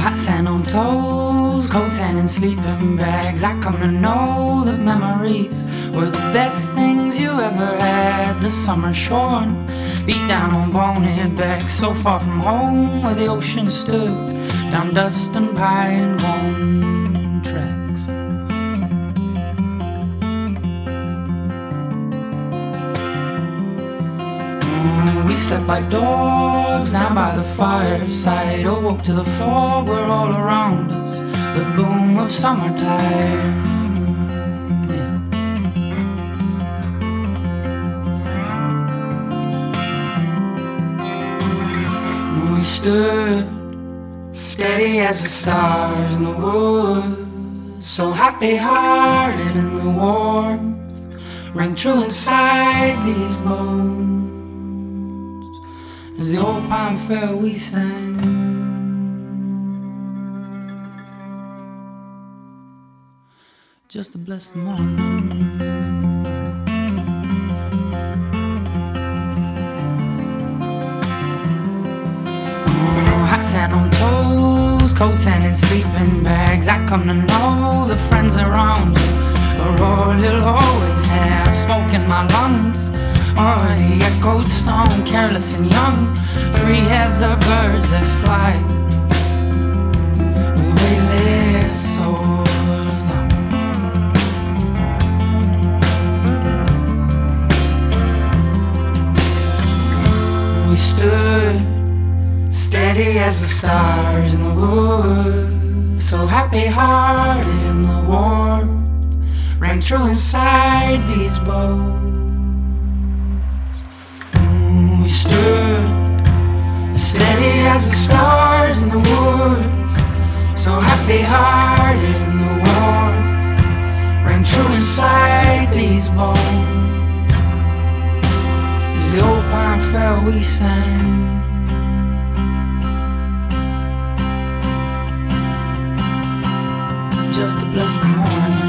hot sand on toes, cold sand in sleeping bags. I come to know that memories were the best things you ever had. The summer shorn, beat down on bonehead back, so far from home where the ocean stood, down dust and pine bone tracks. We slept like dogs down by the fireside, awoke to the fog where all around us the boom of summertime. Yeah. We stood steady as the stars in the woods, so happy-hearted in the warmth rang true inside these bones. As the old pine fell, we sang. Just to bless the morning. Oh, hot sand on toes, cold sand in sleeping bags. I come to know the friends around you are all you'll always have. Smoke in my lungs, or the echoed stone, careless and young, free as the birds that fly, with weightless souls on. We stood steady as the stars in the woods, so happy-hearted in the warmth rang true inside these bones. We stood steady as the stars in the woods, so happy-hearted in the warmth rang true inside these bones. As the old pine fell, we sang. Just to bless the morning.